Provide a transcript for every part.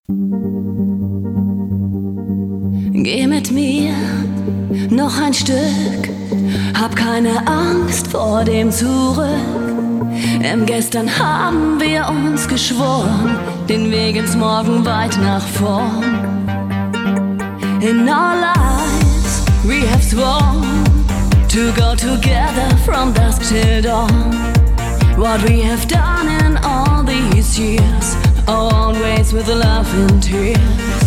Geh mit mir noch ein Stück, hab keine Angst vor dem Zurück. Im Gestern haben wir uns geschworen, den Weg ins Morgen weit nach vorn. In our lives we have sworn to go together from dusk till dawn. What we have done in all these years, always with love and tears.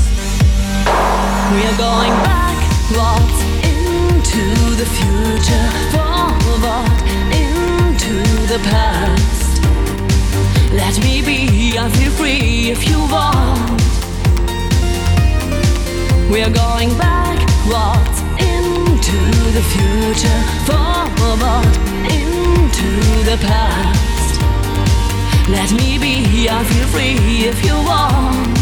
We are going backwards into the future, forward into the past. Let me be, I feel free if you want. We are going backwards into the future, forward into the past. Let me be, I feel free if you want.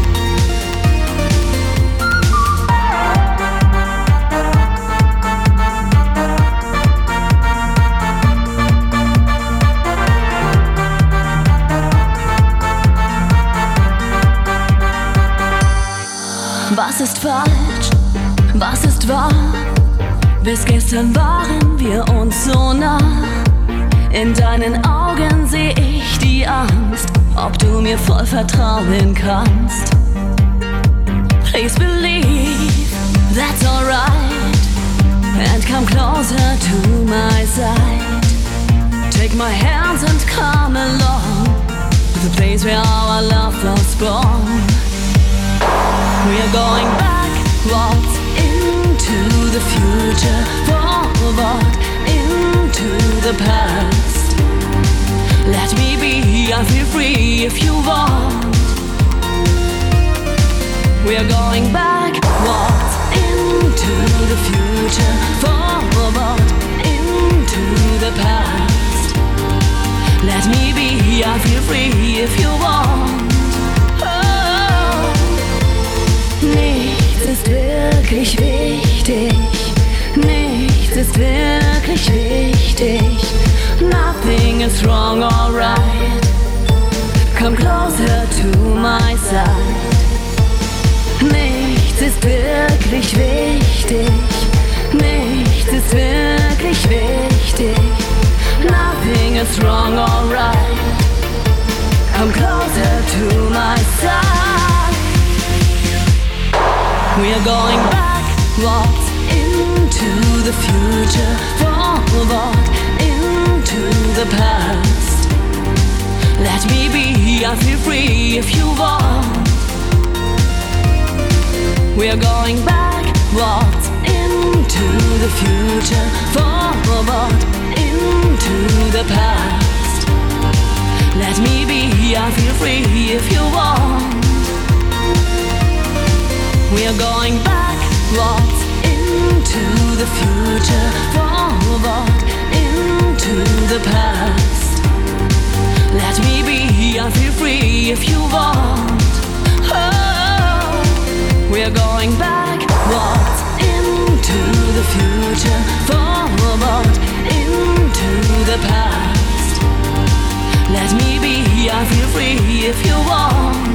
Was ist falsch? Was ist wahr? Bis gestern waren wir uns so nah. In deinen Augen seh ich die Angst, ob du mir voll vertrauen kannst. Please believe that's alright, and come closer to my side. Take my hands and come along to the place where our love was born. We are going backwards into the future, forward into the past. Let me be, I feel free if you want. We are going backwards into the future, forward into the past. Let me be, I feel free if you want. Nichts ist wirklich wichtig, nichts ist wirklich wichtig. Nothing is wrong, alright. Come closer to my side. Nichts ist wirklich wichtig, nichts ist wirklich wichtig. Nothing is wrong, alright. Come closer to my side. We are going backwards into the future, forward into the past. Let me be, I feel free if you want. We are going backwards into the future, forward into the past. Let me be, I feel free if you want. We are going backwards into the future, forward into the past. Let me be, I feel free if you want. Oh, we are going backwards into the future, forward into the past. Let me be, I feel free if you want.